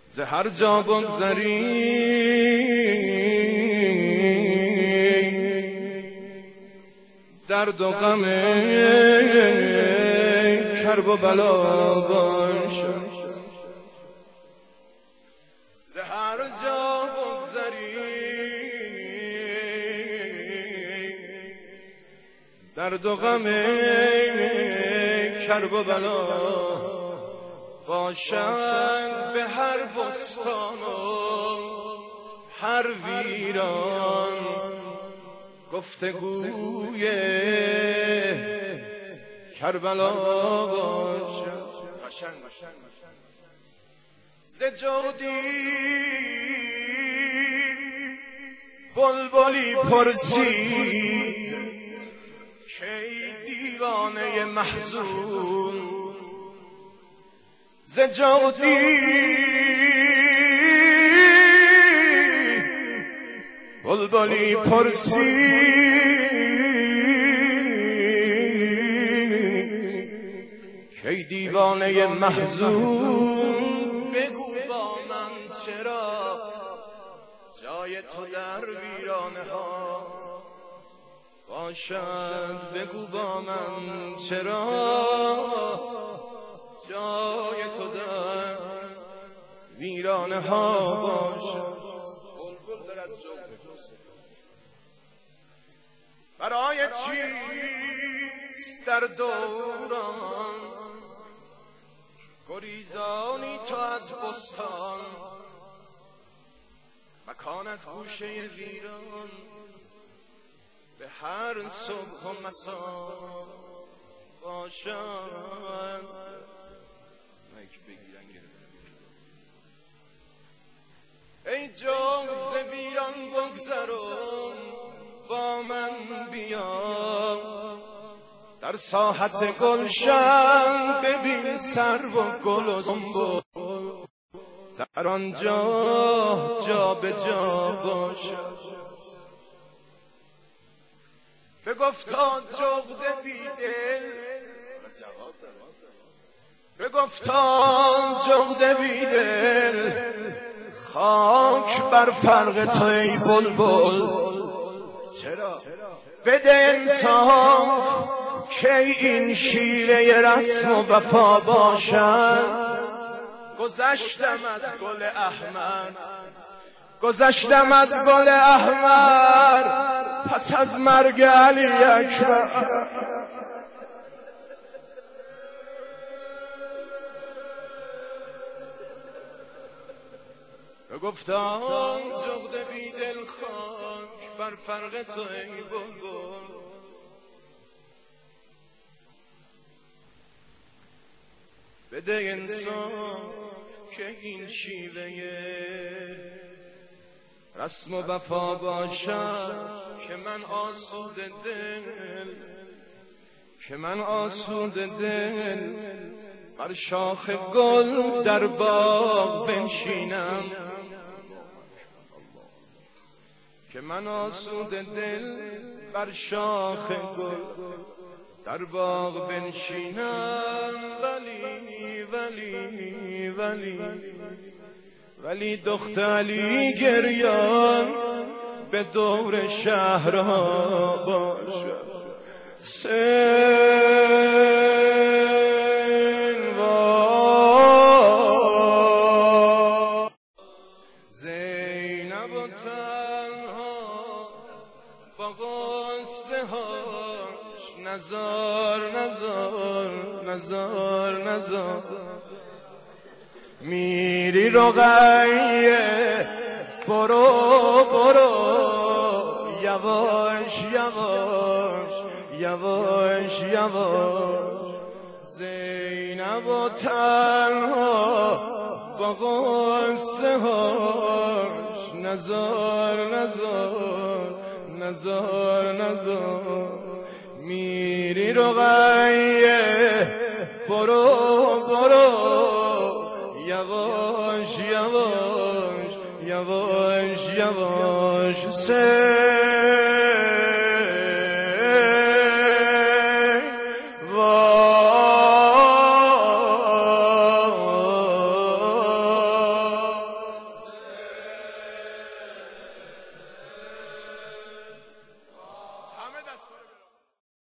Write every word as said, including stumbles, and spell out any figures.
ز هر جا بگذری درد و غم کرب و بلا باشد. ز هر جا بگذری درد و غم کرب و بلا باشد. به هر بستان و هر ویران گفتگوی کربلا باشد. ز جودی بلبلی پرسید کی دیوانه محزون. ز جودی بلبلی پرسید کی دیوانه محزون. بگو با من چرا جای تو در ویرانه ها باشد. بگو با من چرا جای تو در ویرانه ها باشد. بلبل در از جو برای چیست در دوران گریزانی تو از بستان. مکانت گوشه ویران به هر صبح و مسا باشد. ای جان ز ویران بگذرم با من بیا در ساحت گلشن ببین سرو و گل و سنبل در آنجا جا به جا باشد. بگفتا جغد بیدل بگفتا جغد بیدل خاک بر فرق تو ای بلبل. چرا بده انصاف که این شیوه رسم و وفا باشد. گذشتم از گل احمر گذشتم از گل احمر پس از مرگ علی اکبر. گفتم جغد بیدل خاک بر فرق تو ای بلبل. بده انصاف که این شیوه رسم و وفا باشد. که من آسود دل که من آسود دل بر شاخ گل در باغ بنشینم. که من آسود دل بر شاخ گل در باغ بنشینم. ولی ولی ولی ولی دختر علی گریان به دور شهرها باشد. زینب و تنها با غصه هاش نزار نزار نزار نزار میری رقیه برو برو یواش یواش یواش یواش. زینب و تنها با غصه هاش نزار نزار نزار نزار میری رقیه برو برو یواش یواش یواش یواش.